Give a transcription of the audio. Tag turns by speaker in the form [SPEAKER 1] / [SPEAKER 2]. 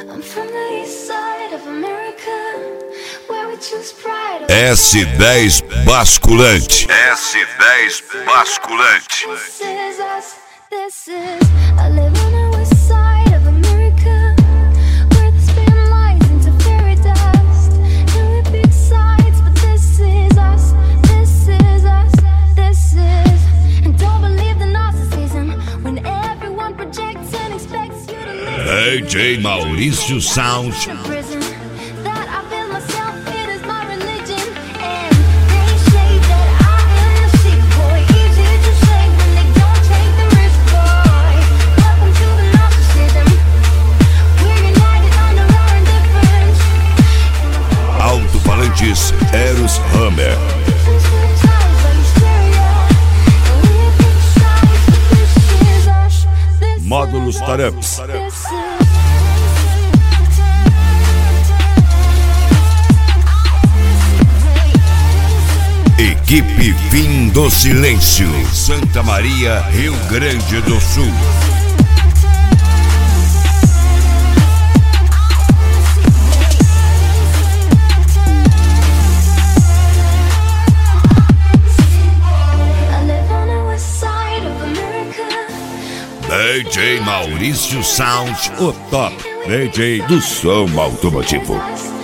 [SPEAKER 1] S10 basculante.
[SPEAKER 2] S10 basculante.
[SPEAKER 1] DJ Maurício Sound. Alto-falantes Eros Hammer. Módulos Taramps. Equipe Fim do Silêncio, Santa Maria, Rio Grande do Sul. DJ Maurício Sound, o top DJ do som automotivo.